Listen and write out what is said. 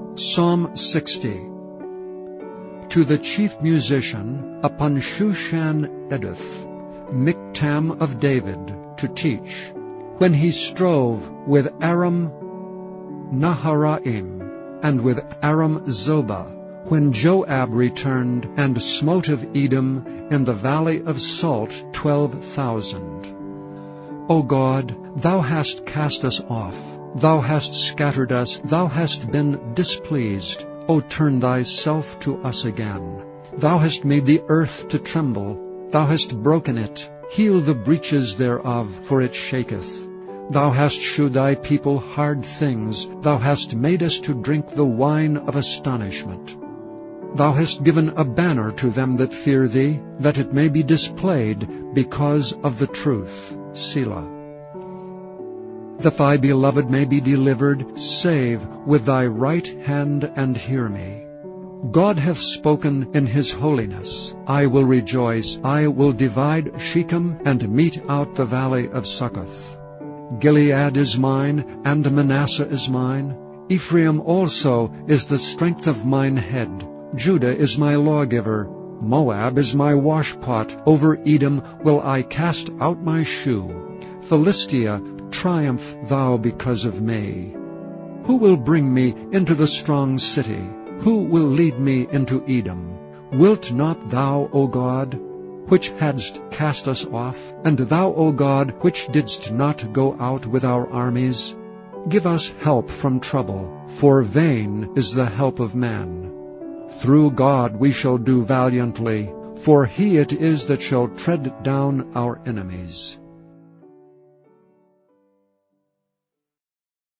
Psalm 60. To the chief musician, upon Shushan-Eduth, Miktam of David, to teach, when he strove with Aram Naharaim, and with Aram Zobah, when Joab returned and smote of Edom in the valley of Salt 12,000. O God, thou hast cast us off, thou hast scattered us, thou hast been displeased. O turn thyself to us again. Thou hast made the earth to tremble, thou hast broken it. Heal the breaches thereof, for it shaketh. Thou hast shewed thy people hard things, thou hast made us to drink the wine of astonishment. Thou hast given a banner to them that fear thee, that it may be displayed because of the truth. Selah. That thy beloved may be delivered, save with thy right hand and hear me. God hath spoken in his holiness. I will rejoice, I will divide Shechem and mete out the valley of Succoth. Gilead is mine, and Manasseh is mine. Ephraim also is the strength of mine head. Judah is my lawgiver. Moab is my washpot. Over Edom will I cast out my shoe. Philistia, triumph thou because of me. Who will bring me into the strong city? Who will lead me into Edom? Wilt not thou, O God, which hadst cast us off, and thou, O God, which didst not go out with our armies? Give us help from trouble, for vain is the help of man. Through God we shall do valiantly, for he it is that shall tread down our enemies.